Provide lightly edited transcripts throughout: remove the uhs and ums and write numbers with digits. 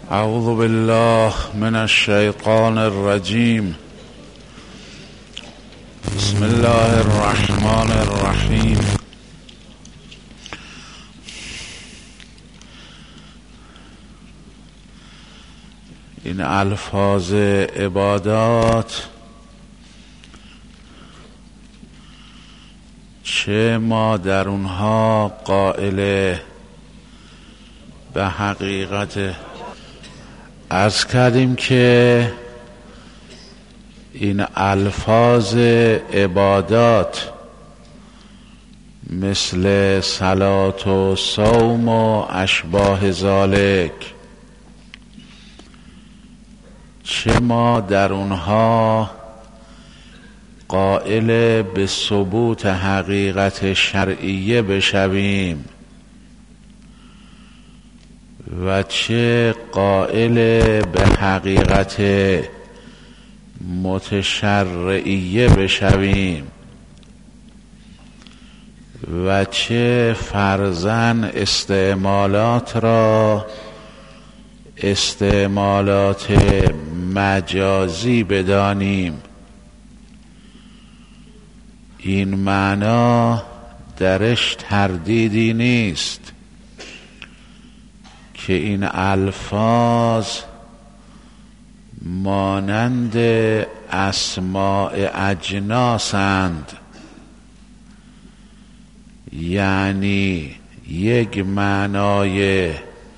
اعوذ بالله من الشیطان الرجیم. بسم الله الرحمن الرحیم. این الفاظ عبادات چه ما در اونها قائل به حقیقت عرض کردیم که این الفاظ عبادات مثل صلات و صوم و اشباه ذالک چه ما در اونها قائل به ثبوت حقیقت شرعیه بشویم و چه قائل به حقیقت متشرعیه بشویم و چه فرضاً استعمالات را استعمالات مجازی بدانیم. این معنا درش تردیدی نیست که این الفاظ مانند اسماء اجناسند، یعنی یک معنای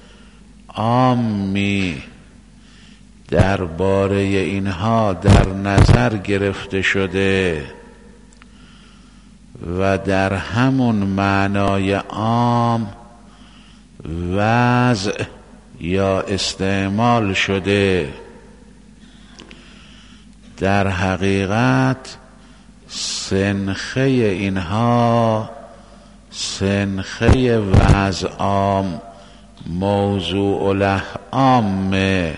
عامی درباره اینها در نظر گرفته شده و در همون معنای عام وضع یا استعمال شده. در حقیقت سنخه اینها سنخه وضع عام موضوع له عامه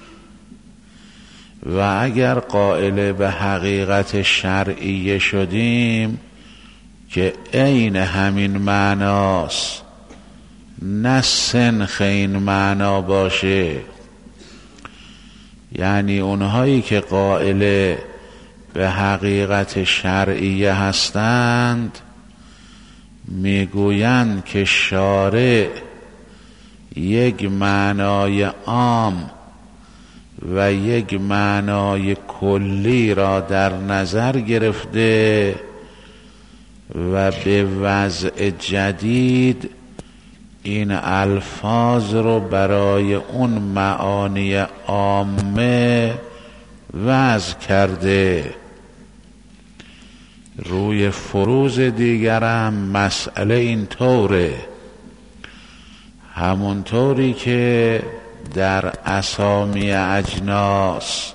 و اگر قائل به حقیقت شرعیه شدیم که عین همین معناست نه سنخ این معنا باشه، یعنی اونهایی که قائل به حقیقت شرعیه هستند میگویند که شارع یک معنای عام و یک معنای کلی را در نظر گرفته و به وضع جدید این الفاظ رو برای اون معانی عامه وضع کرده. روی فروض دیگرم مسئله این طوره، همون طوری که در اسامی اجناس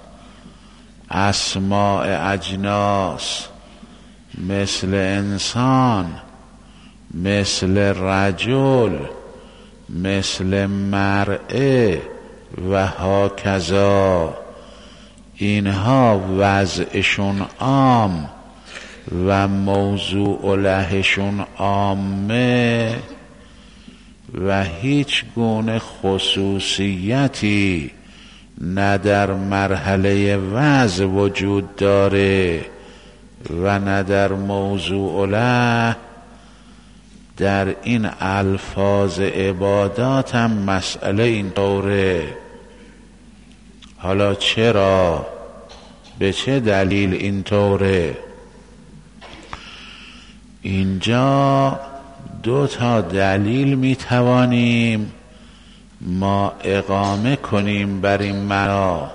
اسماء اجناس مثل انسان، مثل رجل، مثل مرء و هاکذا اینها وضعشون عام و موضوع لهشون عامه و هیچ گونه خصوصیتی نه در مرحله وضع وجود داره و نه در موضوع له. در این الفاظ عبادات هم مسئله این طوره. حالا چرا؟ به چه دلیل این طوره؟ اینجا دو تا دلیل میتوانیم ما اقامه کنیم بر این معنا.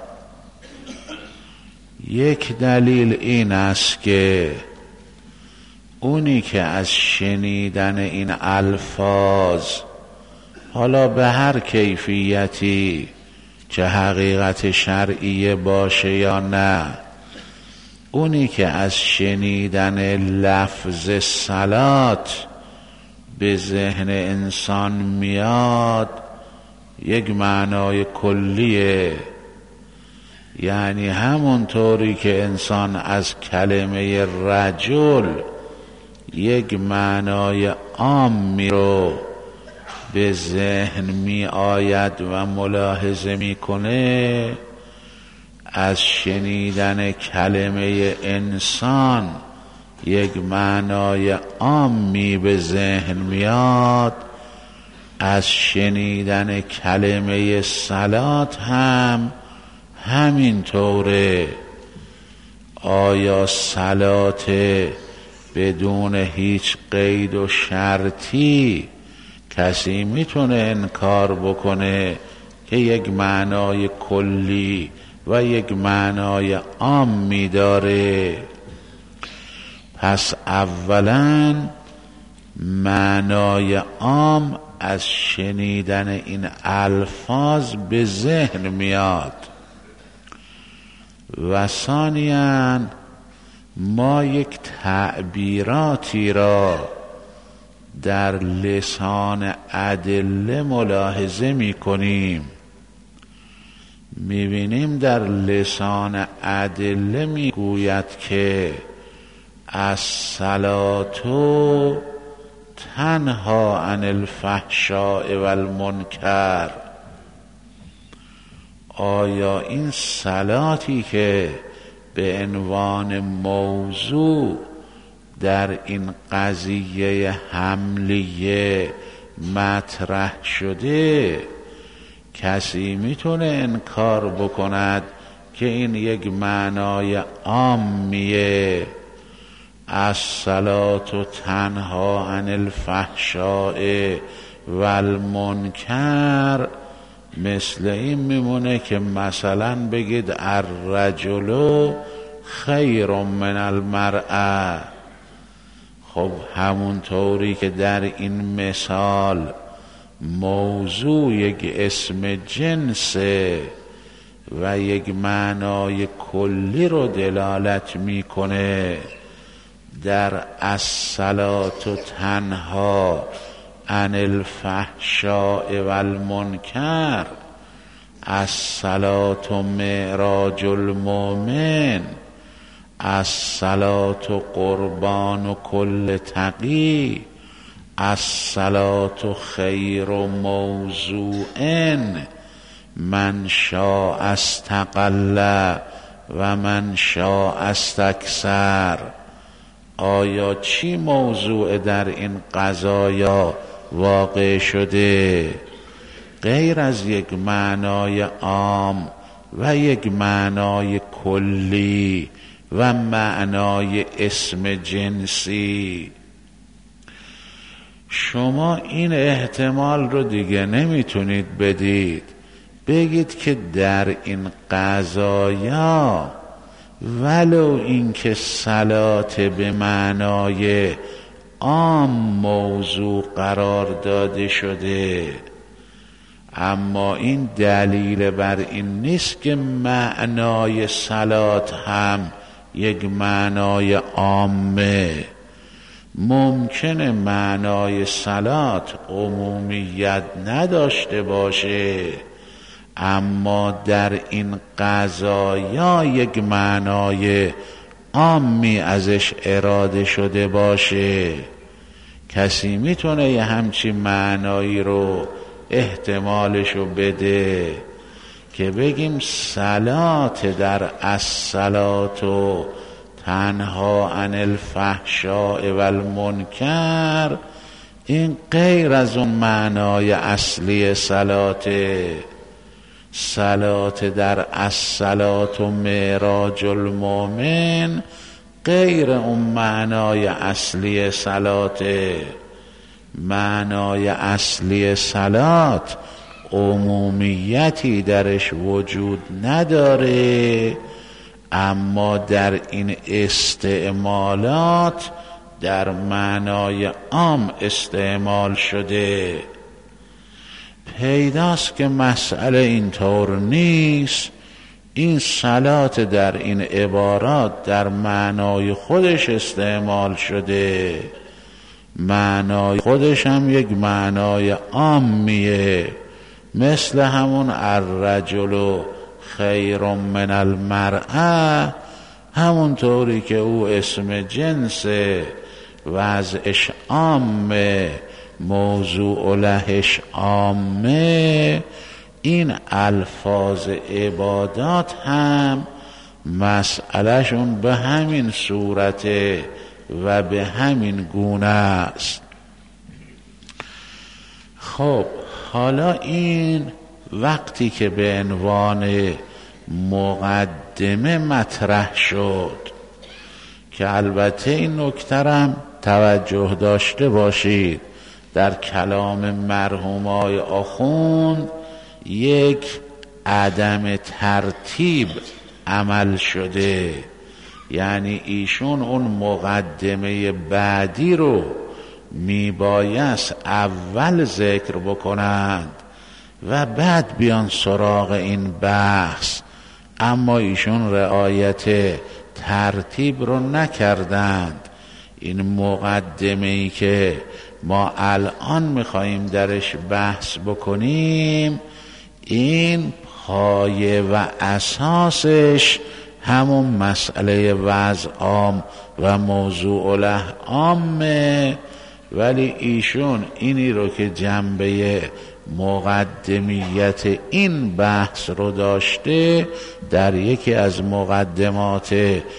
یک دلیل این است که اونی که از شنیدن این الفاظ حالا به هر کیفیتی چه حقیقت شرعیه باشه یا نه، اونی که از شنیدن لفظ صلات به ذهن انسان میاد یک معنای کلیه، یعنی همونطوری که انسان از کلمه رجل یک معنای عامی رو به ذهن می آید و ملاحظه می کنه، از شنیدن کلمه انسان یک معنای عامی به ذهن میاد، از شنیدن کلمه صلات هم همینطوره. آیا صلات بدون هیچ قید و شرطی کسی میتونه انکار بکنه که یک معنای کلی و یک معنای عامی داره؟ پس اولا معنای عام از شنیدن این الفاظ به ذهن میاد و ثانیاً ما یک تعبیراتی را در لسان ادله ملاحظه میکنیم، میبینیم در لسان ادله میگوید که الصلاة تنهی عن الفحشاء والمنکر. آیا این صلاتی که به عنوان موضوع در این قضیه حملیه مطرح شده، کسی میتونه انکار بکند که این یک معنای عامیه؟ الصلاة تنهی عن الفحشاء والمنکر مثل این میمونه که مثلا بگید الرجل خیر من المرأة. خب همونطوری که در این مثال موضوع یک اسم جنسه و یک معنای کلی رو دلالت میکنه، در الصلاة تنهی عن الفحشاء والمنکر، الصلاة معراج المؤمن، الصلاة قربان کل تقی، الصلاة خیر موضوع، من شاء استقل و من شاء استکثر. آیا چی موضوع در این قضایا واقع شده غیر از یک معنای عام و یک معنای کلی و معنای اسم جنسی؟ شما این احتمال رو دیگه نمیتونید بدید، بگید که در این قضایا ولو اینکه صلات به معنای عام موضوع قرار داده شده، اما این دلیل بر این نیست که معنای صلات هم یک معنای عامه. ممکنه معنای صلات عمومیت نداشته باشه، اما در این قضایا یک معنای عامی ازش اراده شده باشه. کسی میتونه یه همچین معنایی رو احتمالشو بده که بگیم صلات در الصلاة تنهی عن الفحشاء والمنکر، این غیر از اون معنای اصلی صلاته. صلات در الصلاة معراج المؤمن غیر اون معنای اصلی صلاته. معنای اصلی صلات عمومیتی درش وجود نداره، اما در این استعمالات در معنای عام استعمال شده. پیداست که مسئله اینطور نیست. این صلات در این عبارات در معنای خودش استعمال شده، معنای خودش هم یک معنای عامیه، مثل همون الرجل خیر من المرأة، همونطوری که او اسم جنسه، وضعش عامه، موضوع لهش عامه، این الفاظ عبادات هم مسئلهشون به همین صورته و به همین گونه است. خب حالا این وقتی که به عنوان مقدمه مطرح شد، که البته این نکترم توجه داشته باشید، در کلام مرحومای آخوند یک عدم ترتیب عمل شده، یعنی ایشون اون مقدمه بعدی رو میبایست اول ذکر بکنند و بعد بیان سراغ این بحث، اما ایشون رعایت ترتیب رو نکردند. این مقدمه‌ای که ما الان میخواییم درش بحث بکنیم، این پایه و اساسش همون مسئله وضع عام و موضوع له عامه، ولی ایشون اینی رو که جنبه مقدمیت این بحث رو داشته در یکی از مقدمات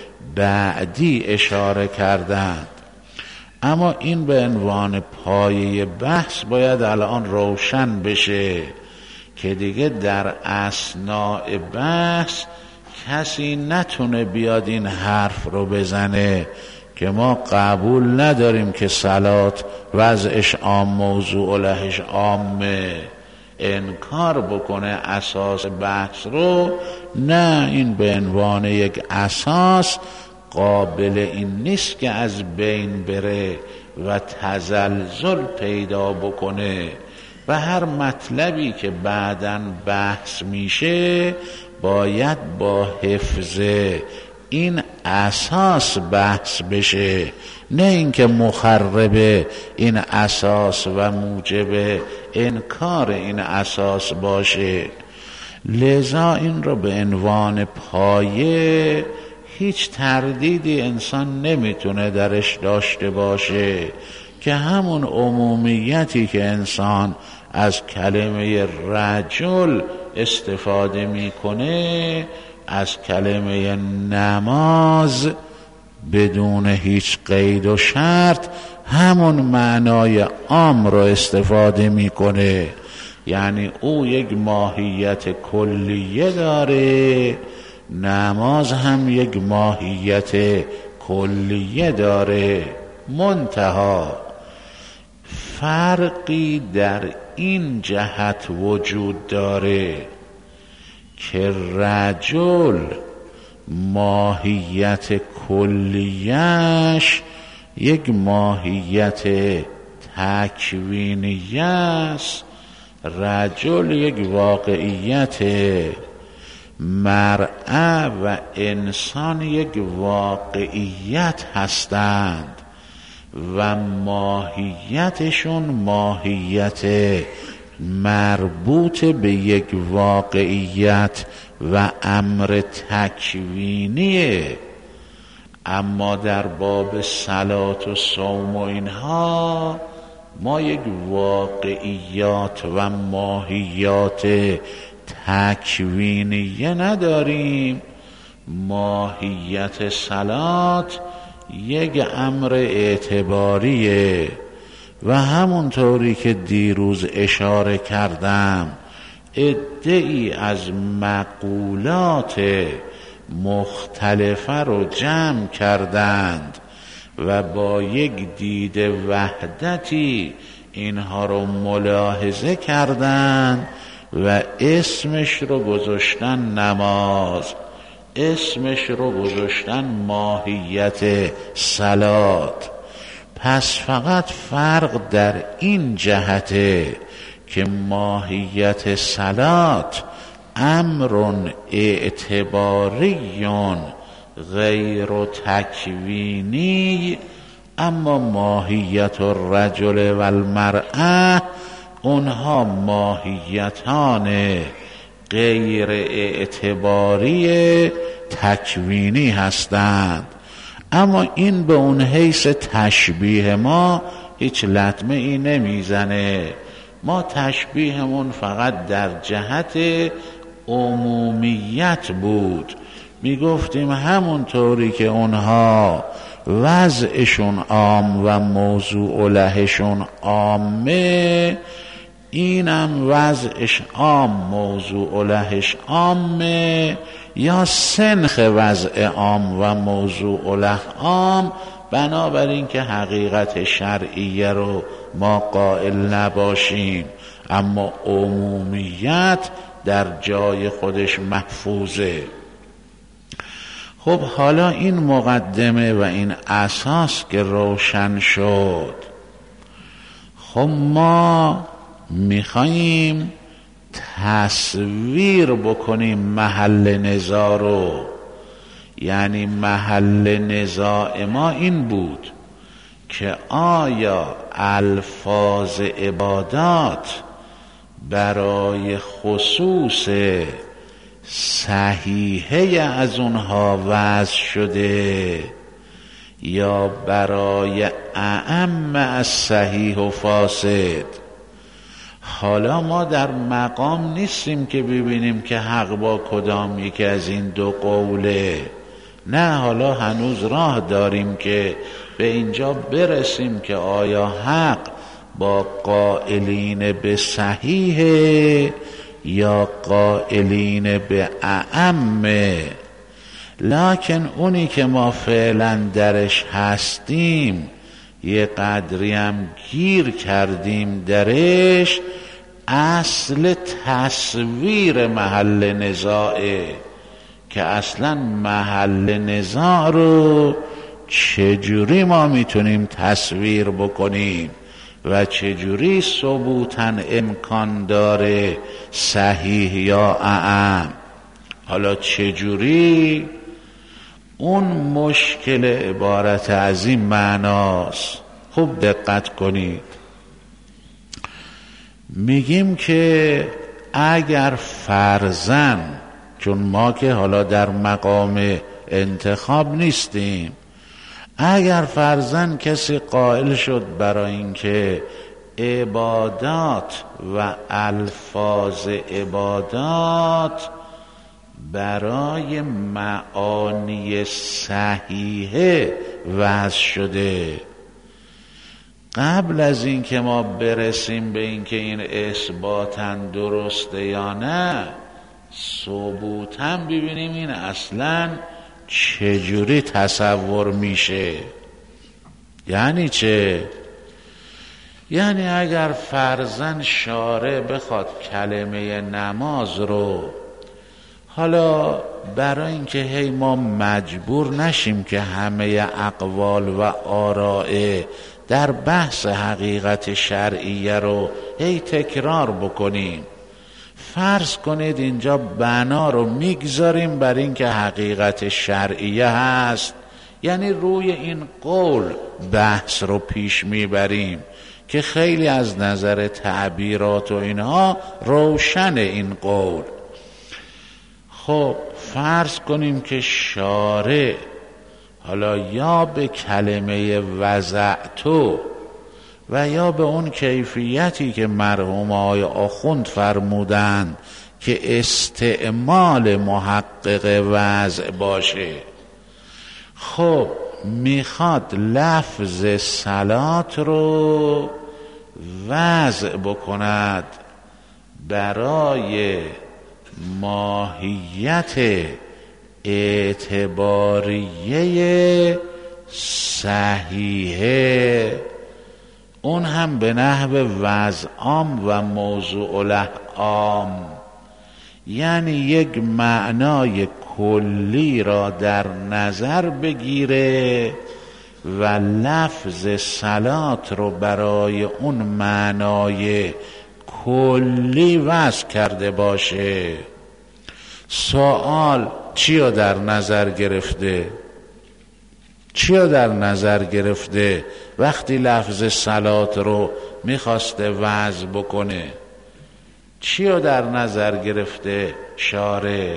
بعدی اشاره کردند. اما این به عنوان پایه بحث باید الان روشن بشه که دیگه در اثناء بحث کسی نتونه بیاد این حرف رو بزنه که ما قبول نداریم که صلات وضعش عام موضوع لهش عامه، انکار بکنه اساس بحث رو. نه، این به عنوان یک اساس قابل این نیست که از بین بره و تزلزل پیدا بکنه و هر مطلبی که بعداً بحث میشه باید با حفظ این اساس بحث بشه، نه اینکه مخرب این اساس و موجب انکار این اساس باشه. لذا این رو به عنوان پایه هیچ تردیدی انسان نمیتونه درش داشته باشه که همون عمومیتی که انسان از کلمه رجل استفاده میکنه از کلمه نماز بدون هیچ قید و شرط همون معنای عام رو استفاده میکنه، یعنی او یک ماهیت کلیه داره، نماز هم یک ماهیت کلیه داره. منتها فرقی در این جهت وجود داره که رجل ماهیت کلیش یک ماهیت تکوینیه است، رجل یک واقعیت، مرأة و انسان یک واقعیت هستند و ماهیتشون ماهیت مربوط به یک واقعیت و امر تکوینیه. اما در باب صلات و صوم و اینها ما یک واقعیات و ماهیات تکوینیه نداریم. ماهیت صلات یک امر اعتباریه و همونطوری که دیروز اشاره کردم عده‌ای از مقولات مختلفه رو جمع کردند و با یک دید وحدتی اینها رو ملاحظه کردند و اسمش رو گذاشتن نماز، اسمش رو گذاشتن ماهیت صلات. پس فقط فرق در این جهته که ماهیت صلات امر اعتباریون غیر تکوینی، اما ماهیت الرجل و المرأة اونها ماهیتان غیر اعتباری تکوینی هستند. اما این به اون حیث تشبیه ما هیچ لطمه ای نمیزنه. ما تشبیهمون فقط در جهت عمومیت بود، میگفتیم همونطوری که اونها وضعشون عام و موضوع لهشون عامه، اینم وضعش عام موضوع لهش عامه، یا سنخ وضع عام و موضوع له عام. بنابراین که حقیقت شرعیه رو ما قائل نباشیم، اما عمومیت در جای خودش محفوظه. خب حالا این مقدمه و این اساس که روشن شد، خب ما میخواییم تصویر بکنیم محل نزاع رو. یعنی محل نزاع ما این بود که آیا الفاظ عبادات برای خصوص صحیحه از اونها وضع شده یا برای اعم از صحیح و فاسد. حالا ما در مقام نیستیم که ببینیم که حق با کدام یکی از این دو قوله، نه، حالا هنوز راه داریم که به اینجا برسیم که آیا حق با قائلین به صحیح یا قائلین به اعمه. لکن اونی که ما فعلا درش هستیم یه قدری هم گیر کردیم درش، اصل تصویر محل نزاعه که اصلا محل نزاع رو چجوری ما میتونیم تصویر بکنیم و چجوری ثبوتاً امکان داره صحیح یا اعم. حالا چجوری؟ اون مشکل عبارت از این معناست. خوب دقت کنید. میگیم که اگر فرضاً، چون ما که حالا در مقام انتخاب نیستیم، اگر فرضاً کسی قائل شد برای اینکه عبادات و الفاظ عبادات برای معانی صحیحه وضع شده، قبل از این که ما برسیم به این که این اثباتاً درسته یا نه، ثبوتاً ببینیم این اصلاً چجوری تصور میشه. یعنی چه؟ یعنی اگر فرضاً شارع بخواد کلمه نماز رو، حالا برای اینکه هی ما مجبور نشیم که همه اقوال و آراء در بحث حقیقت شرعیه رو هی تکرار بکنیم، فرض کنید اینجا بنا رو میگذاریم بر اینکه حقیقت شرعیه هست، یعنی روی این قول بحث رو پیش میبریم که خیلی از نظر تعبیرات و اینها روشن این قول. خب فرض کنیم که شارع حالا یا به کلمه وضعتو و یا به اون کیفیتی که مرحوم آقای آخوند فرمودند که استعمال محقق وضع باشه، خب میخواد لفظ صلات رو وضع بکند برای ماهیت اعتباریه صحیحه، اون هم به نحو وضع عام و موضوع له عام، یعنی یک معنای کلی را در نظر بگیره و لفظ صلات رو برای اون معنای کلی وضع کرده باشه. سوال چی رو در نظر گرفته؟ چی رو در نظر گرفته وقتی لفظ صلات رو میخواسته وضع بکنه؟ چی رو در نظر گرفته شارع؟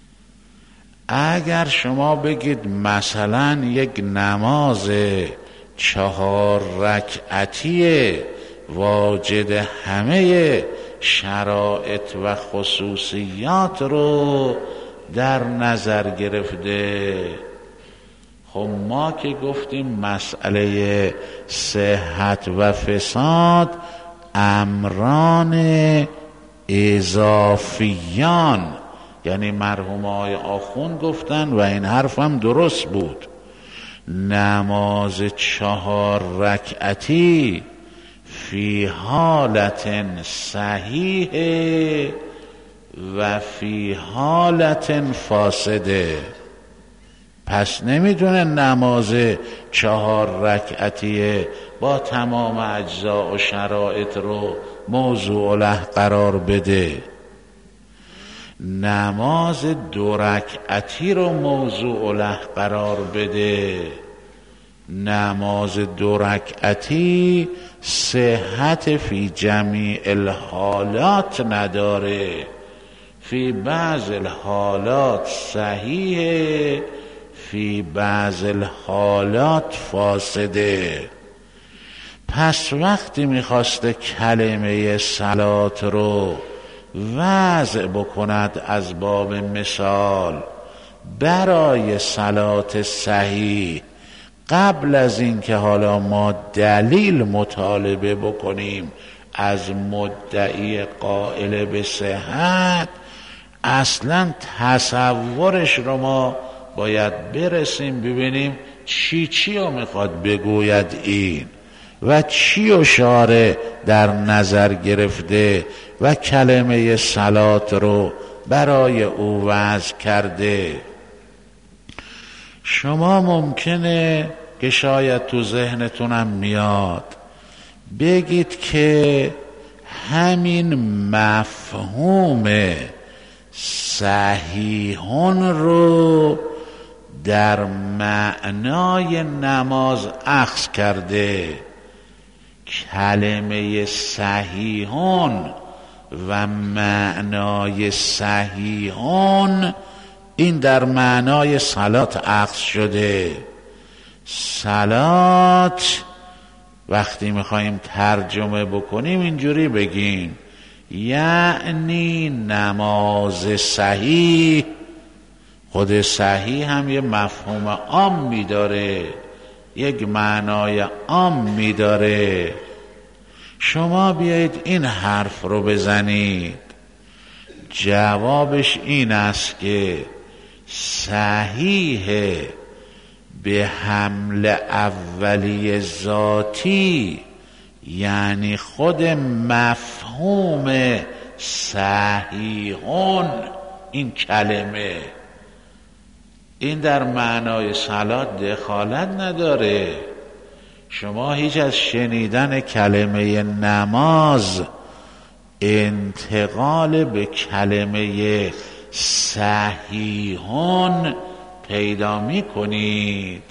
اگر شما بگید مثلا یک نماز 4 رکعتی واجد همه شرایط و خصوصیات رو در نظر گرفته. خب ما که گفتیم مسئله صحت و فساد امران اضافیان، یعنی مرحوم آقای آخوند گفتن و این حرف هم درست بود، نماز 4 رکعتی فی حالت صحیح و فی حالت فاسده. پس نمیتونه نماز 4 رکعتی با تمام اجزا و شرایط رو موضوع له قرار بده، نماز 2 رکعتی رو موضوع له قرار بده. نماز 2 رکعتی صحت فی جمیع الحالات نداره، فی بعض الحالات صحیح، فی بعض الحالات فاسده. پس وقتی میخواسته کلمه صلات رو وضع بکند از باب مثال برای صلات صحیح، قبل از این که حالا ما دلیل مطالبه بکنیم از مدعی قائل به صحت، اصلا تصورش رو ما باید برسیم ببینیم چی رو میخواد بگوید این و چی رو شارع در نظر گرفته و کلمه صلات رو برای او وضع کرده. شما ممکنه که شاید تو ذهنتونم میاد بگید که همین مفهوم صحیحون رو در معنای نماز اخذ کرده. کلمه صحیحون و معنای صحیحون این در معنای صلات اخذ شده. صلات وقتی میخواییم ترجمه بکنیم اینجوری بگیم، یعنی نماز صحیح. خود صحیح هم یه مفهوم عام میداره، یک معنای عام میداره. شما بیایید این حرف رو بزنید، جوابش این است که صحیح به حمل اولی ذاتی، یعنی خود مفهوم صحیحون، این کلمه این در معنای صلات دخالت نداره. شما هیچ از شنیدن کلمه نماز انتقال به کلمه صحیحون پیدا می کنید.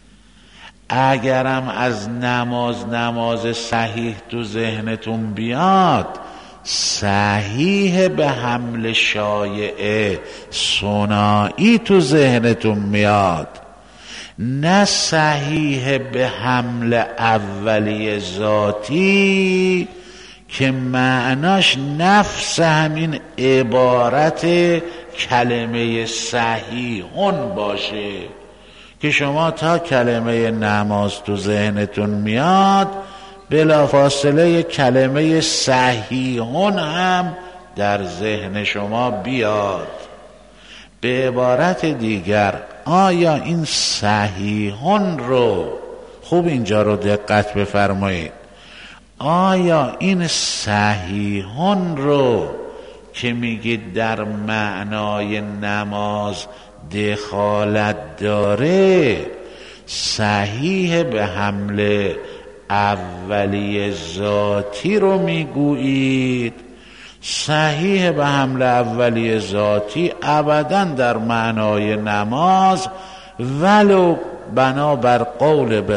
اگرم از نماز صحیح تو ذهنتون بیاد، صحیح به حمل شایعه ثنایی تو ذهنتون میاد، نه صحیح به حمل اولی ذاتی که معناش نفس همین عبارت کلمه صحیحون باشه، که شما تا کلمه نماز تو ذهنتون میاد بلافاصله کلمه صحیحون هم در ذهن شما بیاد. به عبارت دیگر، آیا این صحیحون رو خوب اینجا رو دقت بفرمایید، آیا این صحیحون رو که میگید در معنای نماز دخالت داره، صحیح به حمل اولی ذاتی رو میگویید؟ صحیح به حمل اولی ذاتی ابداً در معنای نماز، ولو بنابر قول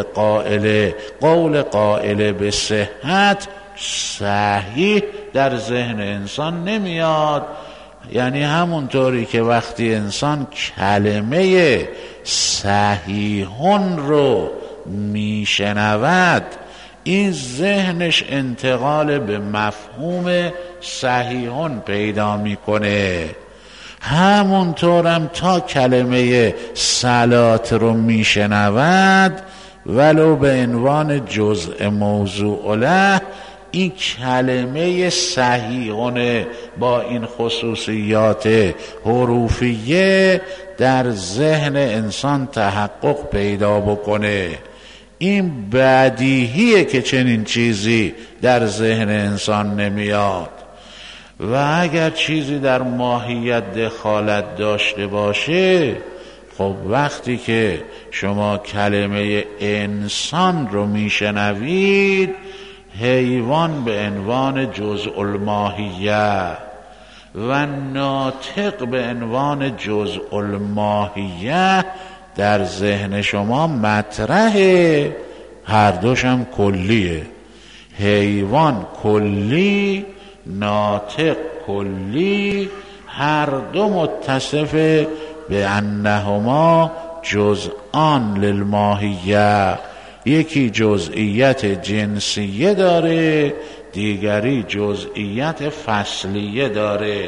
قائل به صحت، صحیح در ذهن انسان نمیاد. یعنی همونطوری که وقتی انسان کلمه صحیحون رو میشنود، این ذهنش انتقال به مفهوم صحیحون پیدا میکنه. همونطورم تا کلمه صلات رو میشنود ولو به عنوان جزء موضوع له، این کلمه صحیحونه با این خصوصیات حروفیه در ذهن انسان تحقق پیدا بکنه. این بدیهیه که چنین چیزی در ذهن انسان نمیاد. و اگر چیزی در ماهیت دخالت داشته باشه، خب وقتی که شما کلمه انسان رو میشنوید، حیوان به عنوان جزء الماهیه و ناطق به عنوان جزء الماهیه در ذهن شما مطرحه. هر دوشم کلیه، حیوان کلی، ناطق کلی، هر دو متصف به انهما جزءان للماهیه. یکی جزئیت جنسیه داره، دیگری جزئیت فصلیه داره.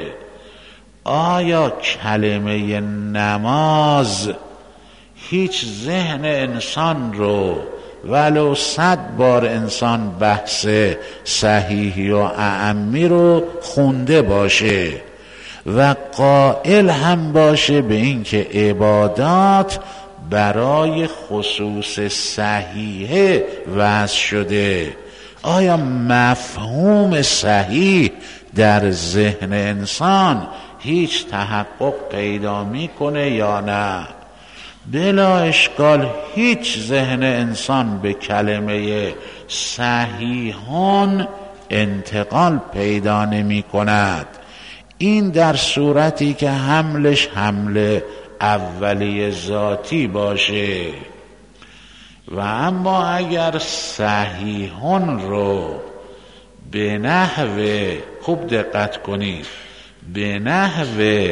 آیا کلمه نماز هیچ ذهن انسان رو ولو 100 بار انسان بحث صحیحی و اعمی رو خونده باشه و قائل هم باشه به این که عبادات برای خصوص صحیحه وضع شده، آیا مفهوم صحیح در ذهن انسان هیچ تحقق پیدا میکنه یا نه؟ بلا اشکال هیچ ذهن انسان به کلمه صحیحون انتقال پیدا نمی کند. این در صورتی که حملش حمل اولی ذاتی باشه. و اما اگر صحیحون رو به نحو، خوب دقت کنید، به نحو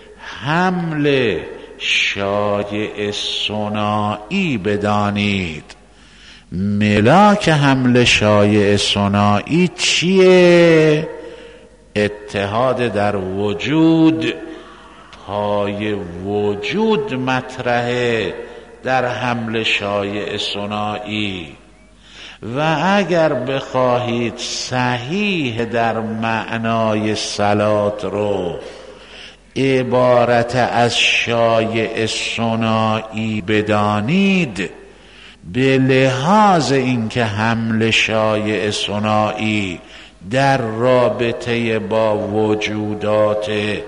حمل شایع ثنایی بدانید. ملاک حمل شایع ثنایی چیه؟ اتحاد در وجود، پای وجود مطرحه در حمل شایع ثنایی. و اگر بخواهید صحیح در معنای صلات رو عبارت از شایع ثنایی بدانید، به لحاظ اینکه حمل شایع ثنایی در رابطه با وجودات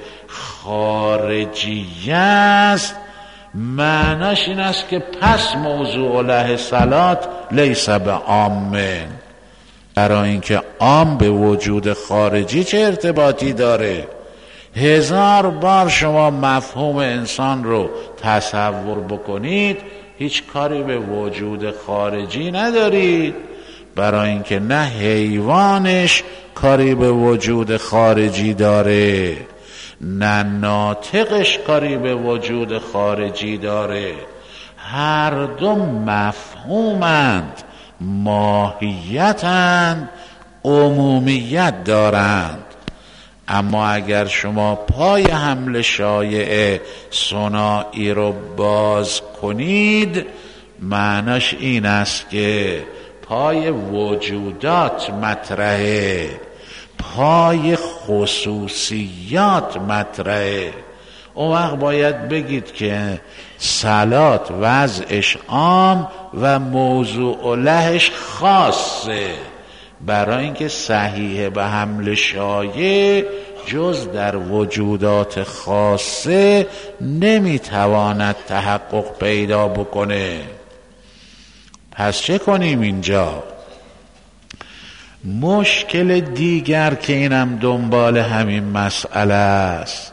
خارجی است، معناش این است که پس موضوع له صلات لیس به عامن. برای اینکه عام به وجود خارجی چه ارتباطی داره؟ 1000 بار شما مفهوم انسان رو تصور بکنید، هیچ کاری به وجود خارجی ندارید. برای اینکه نه حیوانش کاری به وجود خارجی داره، نه ناطقش کاری به وجود خارجی داره. هر دو مفهومند، ماهیتند، عمومیت دارند. اما اگر شما پای حمل شایع ثنایی رو باز کنید، معناش این است که پای وجودات مطرحه، پای خصوصیات مطرحه. اون وقت باید بگید که صلات وضعش عام و موضوع لهش خاصه، برای اینکه صحیح به حمل شایع جز در وجودات خاصه نمیتواند تحقق پیدا بکنه. پس چه کنیم اینجا؟ مشکل دیگر که اینم دنبال همین مسئله است،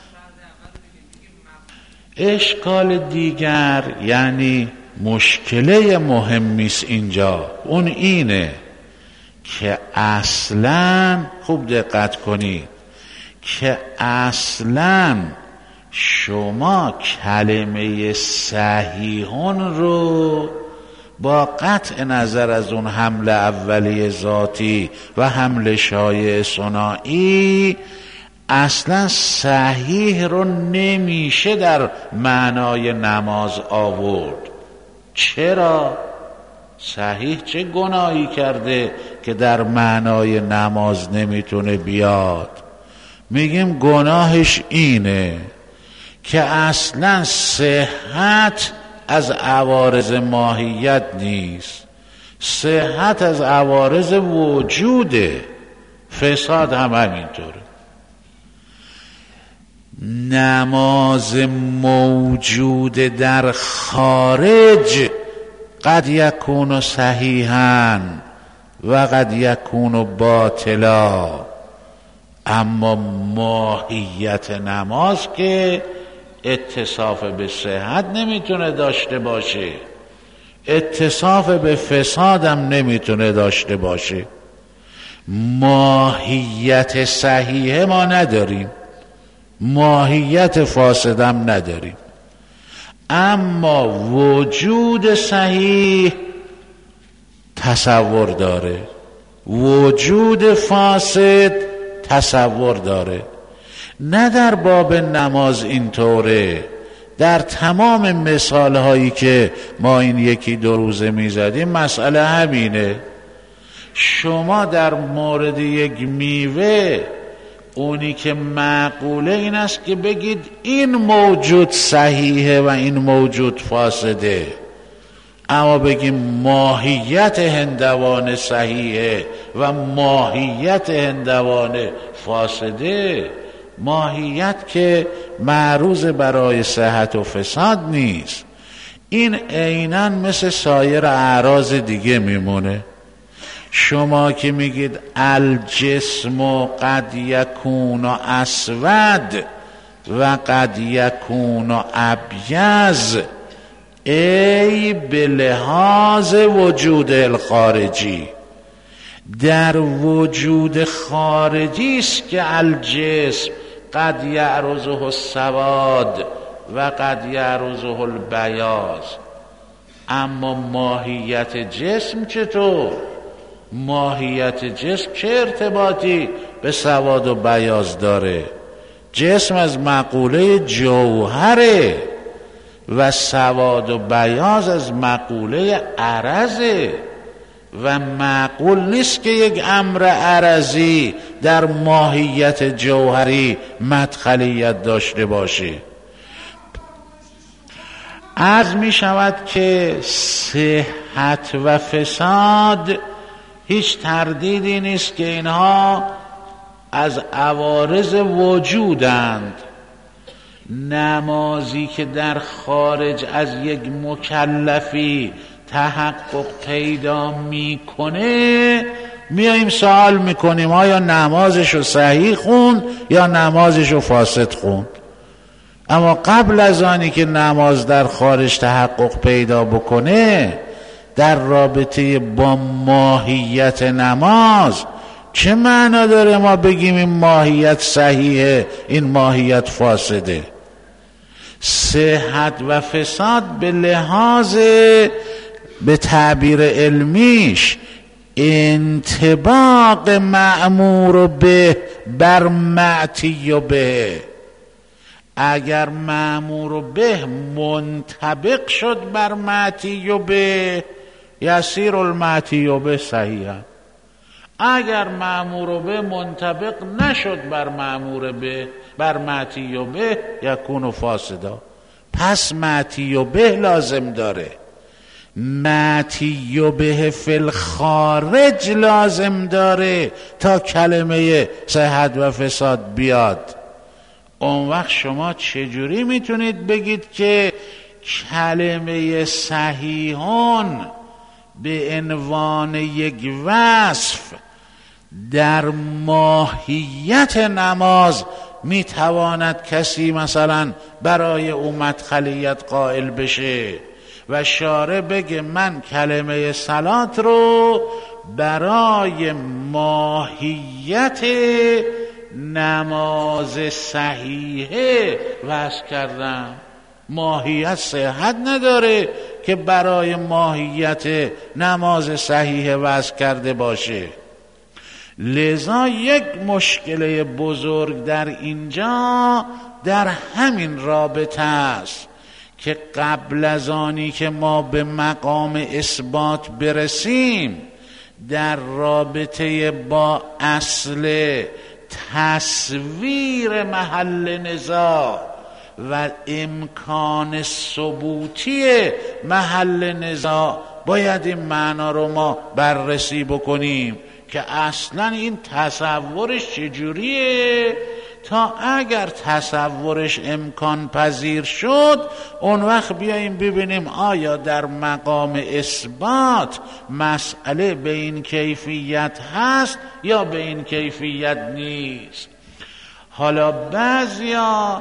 اشکال دیگر، یعنی مشکله مهمیست اینجا، اون اینه که اصلا، خوب دقت کنید، که اصلا شما کلمه صحیحون رو با قطع نظر از اون حمل اولیه ذاتی و حمل شایع ثنایی اصلا صحیح رو نمیشه در معنای نماز آورد. چرا؟ صحیح چه گناهی کرده که در معنای نماز نمیتونه بیاد؟ میگیم گناهش اینه که اصلا صحت از عوارض ماهیت نیست، صحت از عوارض وجوده. فساد هم همینطوره. نماز موجود در خارج قد یکون صحیحا و قد یکون باطلا، اما ماهیت نماز که اتصاف به صحت نمیتونه داشته باشه، اتصاف به فساد هم نمیتونه داشته باشه. ماهیت صحیحه ما نداریم، ماهیت فاسد هم نداریم، اما وجود صحیح تصور داره، وجود فاسد تصور داره. نه در باب نماز اینطوره، در تمام مثال هایی که ما این یکی دو روزه میزدیم مسئله همینه. شما در مورد یک میوه اونی که معقوله این است که بگید این موجود صحیحه و این موجود فاسده، اما بگیم ماهیت هندوانه صحیحه و ماهیت هندوانه فاسده، ماهیت که معروض برای صحت و فساد نیست. این عیناً مثل سایر اعراض دیگه میمونه. شما که میگید الجسم قد یکون اسود و قد یکون ابیض، ای به لحاظ وجود الخارجی، در وجود خارجی است که الجسم قد یعرضه السواد و قد یعرضه البیاض. اما ماهیت جسم چطور؟ ماهیت جسم چه ارتباطی به سواد و بیاض داره؟ جسم از مقوله جوهره و سواد و بیاض از مقوله عرضه و معقول نیست که یک امر عرضی در ماهیت جوهری مدخلیت داشته باشه. عرض می شود که صحت و فساد هیچ تردیدی نیست که اینها از عوارض وجودند. نمازی که در خارج از یک مکلفی تحقق پیدا میکنه، میاییم سوال میکنیم آیا نمازشو صحیح خوند یا نمازشو فاسد خوند. اما قبل از آنی که نماز در خارج تحقق پیدا بکنه، در رابطه با ماهیت نماز چه معنا داره ما بگیم این ماهیت صحیحه این ماهیت فاسده؟ صحت و فساد به لحاظ به تعبیر علمیش انطباق مأمور به بر معتی به. اگر مأمور به منطبق شد بر معتی به، یسیر المعتی به صحیحا. اگر مأمور به منطبق نشد بر مأمور به بر معتی به، یکون فاسدا. پس معتی به لازم داره، معتی به فی الخارج لازم داره تا کلمه صحت و فساد بیاد. اون وقت شما چجوری میتونید بگید که کلمه صحیحون به عنوان یک وصف در ماهیت نماز میتواند کسی مثلا برای او مدخلیت قائل بشه و شارع بگه من کلمه صلات رو برای ماهیت نماز صحیحه وضع کردم؟ ماهیت صحت نداره که برای ماهیت نماز صحیح وضع کرده باشه. لذا یک مشکل بزرگ در اینجا در همین رابطه است که قبل از آنی که ما به مقام اثبات برسیم در رابطه با اصل تصویر محل نزاع و امکان ثبوتی محل نزاع باید این معنا رو ما بررسی بکنیم که اصلا این تصورش چجوریه، تا اگر تصورش امکان پذیر شد اون وقت بیاییم ببینیم آیا در مقام اثبات مسئله به این کیفیت هست یا به این کیفیت نیست. حالا بعضیا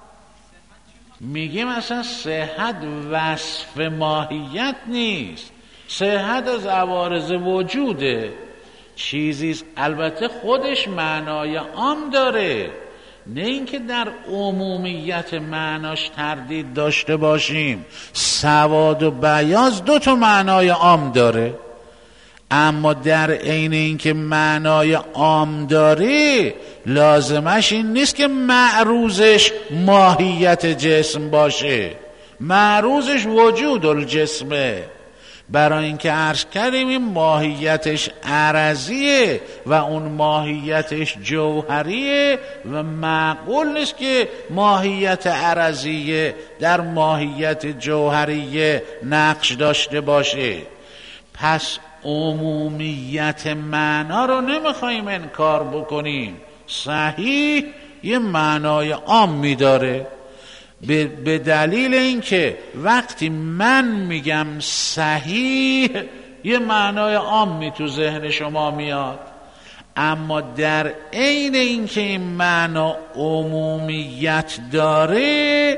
میگیم اصلا صحت وصف ماهیت نیست، صحت از عوارض وجوده، چیزیست البته خودش معنای عام داره، نه اینکه در عمومیت معناش تردید داشته باشیم. سواد و بیاض 2 تا معنای عام داره، اما در عین اینکه معنای عام داره لازمش این نیست که معروضش ماهیت جسم باشه، معروضش وجود الجسمه. برای اینکه عرض کردیم این ماهیتش عرضیه و اون ماهیتش جوهریه و معقول نیست که ماهیت عرضیه در ماهیت جوهریه نقش داشته باشه. پس عمومیت معنا رو نمیخوایم انکار بکنیم، صحیح یه معنای عام میداره، به دلیل اینکه وقتی من میگم صحیح یه معنای عامی تو ذهن شما میاد، اما در عین اینکه این معنا عمومیت داره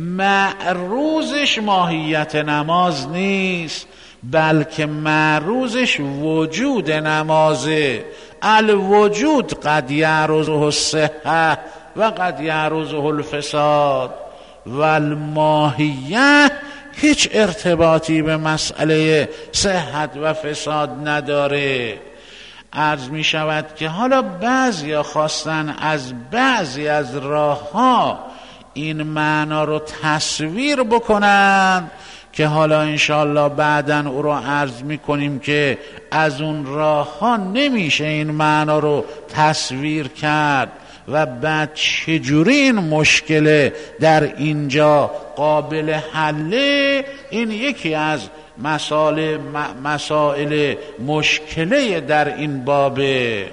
معروضش ماهیت نماز نیست، بلکه معروضش وجود نمازه. الوجود قد یعرضه الصحة و قد یعرضه الفساد و الماهیت هیچ ارتباطی به مسئله صحت و فساد نداره. عرض می شود که حالا بعضیا خواستن از بعضی از راه ها این معنا رو تصویر بکنن که حالا انشاءالله بعداً او رو عرض می کنیم که از اون راه ها نمیشه این معنا رو تصویر کرد و بعد چجوری این مشکل در اینجا قابل حله. این یکی از مسائل مشکله در این بابه.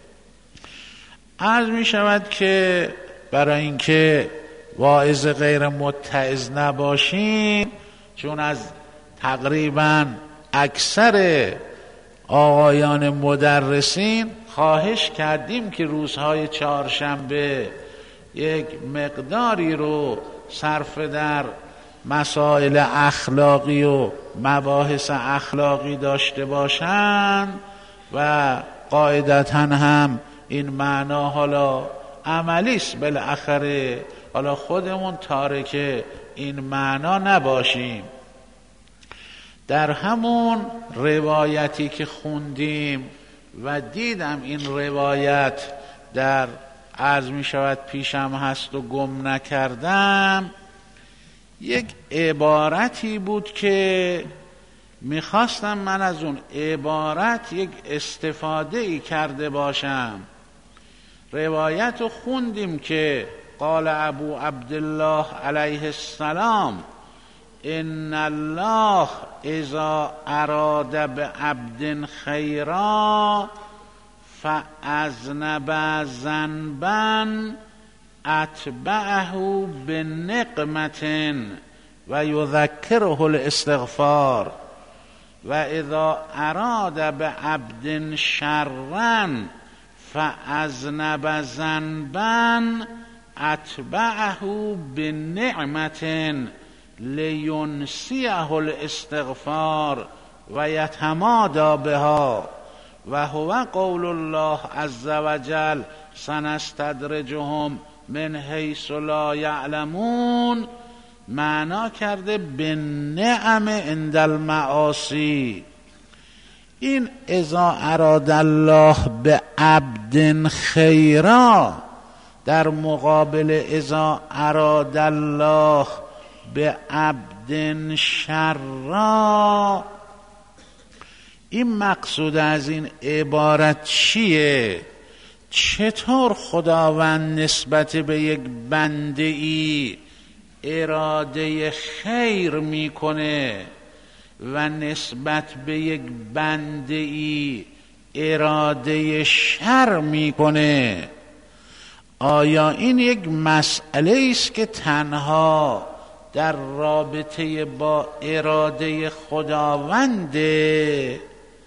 عرض می شود که برای اینکه واعظ غیر متعظ نباشیم، چون از تقریبا اکثر آقایان مدرسین خواهش کردیم که روزهای چهارشنبه یک مقداری رو صرف در مسائل اخلاقی و مباحث اخلاقی داشته باشند و قاعدتاً هم این معنا حالا عملیست، بالاخره حالا خودمون تارک این معنا نباشیم. در همون روایتی که خوندیم و دیدم این روایت در عرض می شود پیشم هست و گم نکردم، یک عبارتی بود که میخواستم من از اون عبارت یک استفاده ای کرده باشم. روایت رو خوندیم که قال ابو عبدالله علیه السلام ان الله اذا اراد بعبد خیرا فاذنب ذنبا اتبعه بنقمة و یذکره الاستغفار و اذا اراد بعبد شرا فاذنب ذنبا اتبعه بنعمة لینسیه الاستغفار و یتمادی بها و هو قول الله عز وجل سنستدرجهم من حیث لا یعلمون معنا کرده به نعم عند المعاصی. این اذا اراد الله به عبد خیرا در مقابل اذا اراد الله به عبد شرا. این مقصود از این عبارت چیه؟ چطور خداوند نسبت به یک بنده ای اراده خیر میکنه و نسبت به یک بنده ای اراده شر میکنه؟ آیا این یک مسئله است که تنها در رابطه با اراده خداونده؟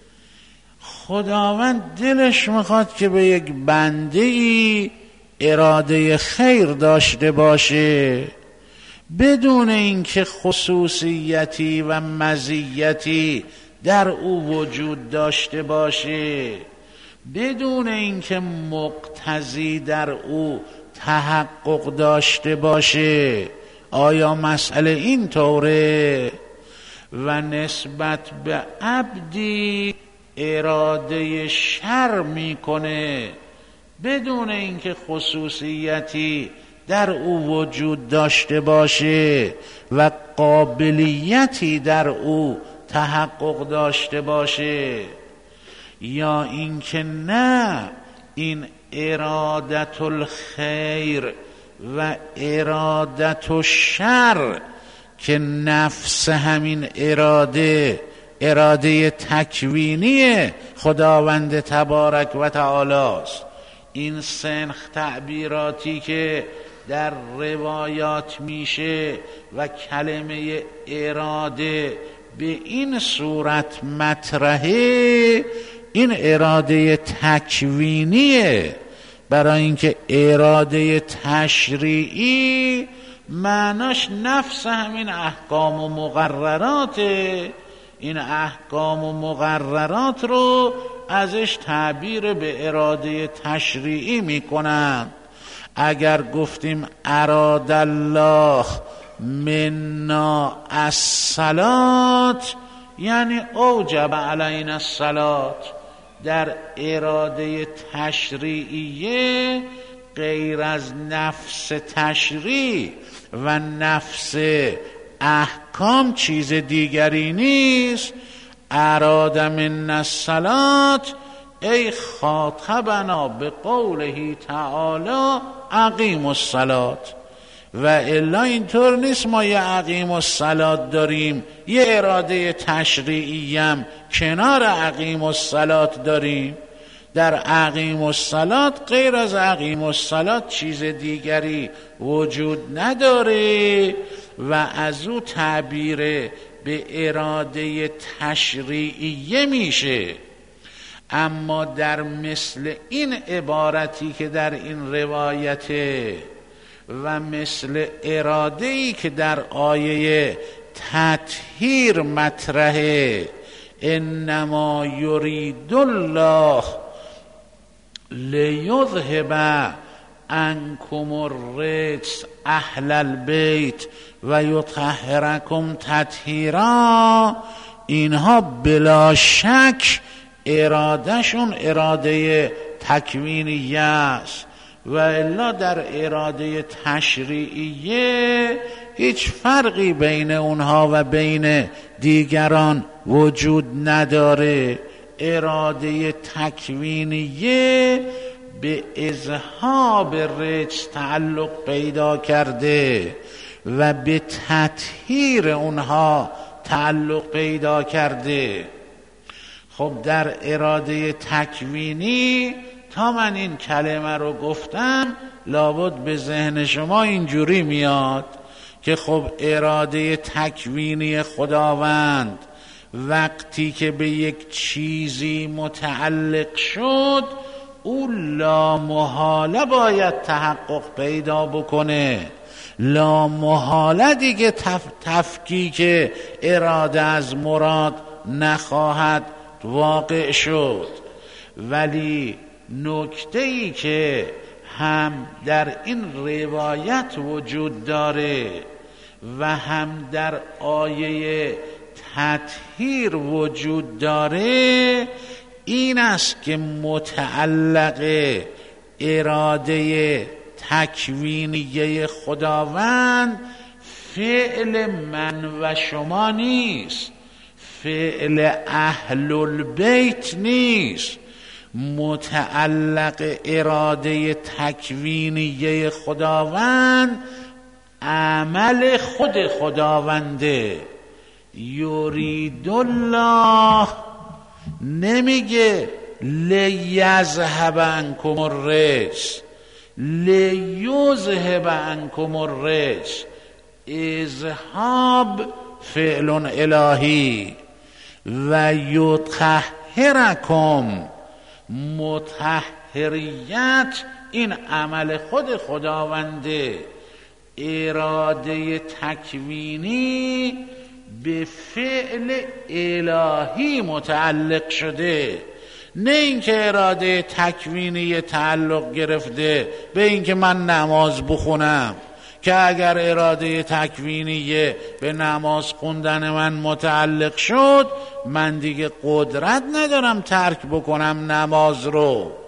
خداوند دلش میخواد که به یک بنده ای اراده خیر داشته باشه بدون اینکه خصوصیتی و مزیتی در او وجود داشته باشه، بدون اینکه مقتضی در او تحقق داشته باشه. آیا مسئله این طوره؟ و نسبت به عبدی اراده شر میکنه بدون اینکه خصوصیتی در او وجود داشته باشه و قابلیتی در او تحقق داشته باشه، یا اینکه نه این ارادت الخیر و ارادت الشر که نفس همین اراده تکوینی خداوند تبارک و تعالی است. این سنخ تعبیراتی که در روایات میشه و کلمه اراده به این صورت مطرحه، این اراده تکوینیه. برای اینکه اراده تشریعی معناش نفس همین احکام و مقرراته. این احکام و مقررات رو ازش تعبیر به اراده تشریعی میکنن. اگر گفتیم اراد الله منا الصلات یعنی اوجب علینا الصلات. در اراده تشریعیه غیر از نفس تشریع و نفس احکام چیز دیگری نیست. اراد منا الصلات ای خاطبنا به قوله تعالی اقیم الصلات. و الا اینطور نیست ما یه اقیم الصلات داریم یه اراده تشریعی هم کنار اقیم الصلات داریم. در اقیم الصلات غیر از اقیم الصلات چیز دیگری وجود نداره و از او تعبیر به اراده تشریعیه میشه. اما در مثل این عبارتی که در این روایته و مثل اراده‌ای که در آیه تطهیر مطرحه، انما یرید الله لیذهب عنکم الرجس اهل البیت و یطهرکم تطهیرا، اینها بلا شک ارادهشون اراده تکوینیه است. و الا در اراده تشریعیه هیچ فرقی بین اونها و بین دیگران وجود نداره. اراده تکوینیه به اذهاب رجس تعلق پیدا کرده و به تطهیر اونها تعلق پیدا کرده. خب در اراده تکوینی تا من این کلمه رو گفتم لابد به ذهن شما اینجوری میاد که خب اراده تکوینی خداوند وقتی که به یک چیزی متعلق شد او لامحاله باید تحقق پیدا بکنه. لامحاله دیگه تفکیک اراده از مراد نخواهد واقع شد. ولی نکته‌ای که هم در این روایت وجود داره و هم در آیه تطهیر وجود داره، این است که متعلق اراده تکوینیه خداوند فعل من و شما نیست، فعل اهل البیت نیست. متعلق اراده تکوینیه خداوند عمل خود خداونده. یرید الله نمیگه لیذهب عنکم الرجس، لیذهب عنکم الرجس. اذهاب فعل الهی و یطهرکم، مطهریت این عمل خود خداونده. اراده تکوینی به فعل الهی متعلق شده، نه اینکه اراده تکوینی تعلق گرفته به اینکه من نماز بخونم، که اگر اراده تکوینی به نماز خوندن من متعلق شد، من دیگه قدرت ندارم ترک بکنم نماز رو.